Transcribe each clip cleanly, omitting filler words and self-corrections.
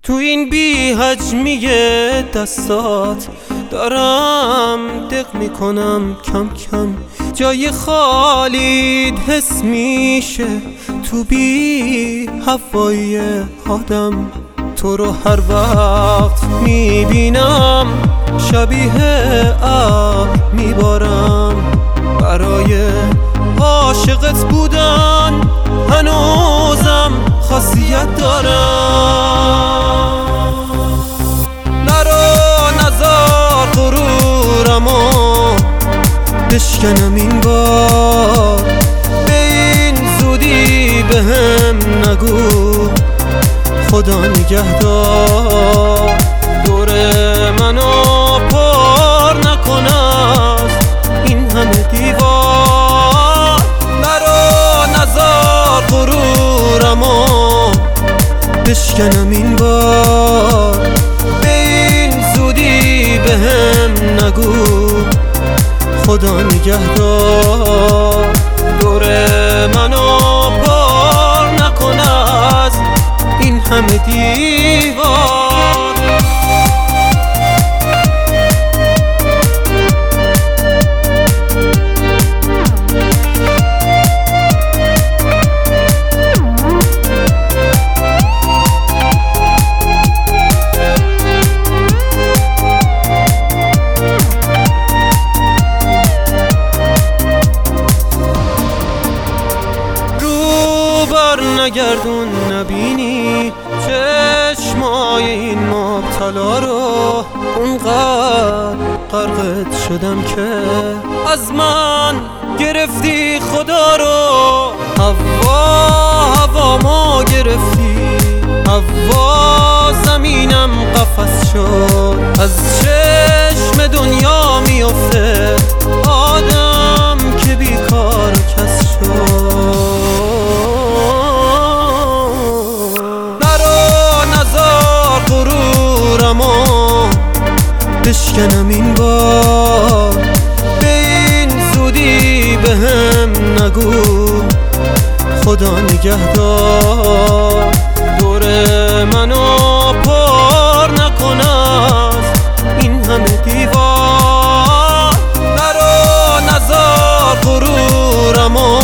تو این بی حجمی دستات دارم دق میکنم کم کم، جای خالیت حس میشه تو بی هوای آدم. تو رو هر وقت میبینم شبیه ابر میبارم، برای عاشقت بودن هنوزم خاصیت دارم. نزار غرورمو بشکنم این بار، به این زودی بهم نگو خدا نگهدار. دور منو پر نکن از این همه دیوار، نزار غرورمو بشکنم این بار، به این زودی بهم نگو خدا نگهدار. دور منو پر نکن از این همه دیوار. نگردون نبینی چشمای این مبتلا رو، اونقدر غرقت شدم که از من گرفتی خدا رو. هوا ما گرفتی، هوا زمینم قفس شد، از چشم دنیا میفته آدم که بیکار کس شد. بشکنم این بار، به این زودی بهم نگو خدا نگهدار. دور منو پر نکن از این همه دیوار، نزار غرورمو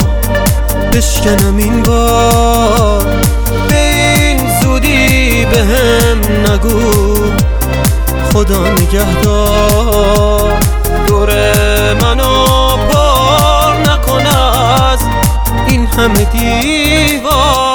بشکنم این بار، به این زودی بهم نگو خدا نگهدار. دور منو پر نکن از این همه دیوار.